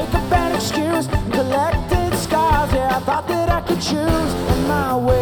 make up an excuse. Collected scars, yeah, I thought that I could choose. And my way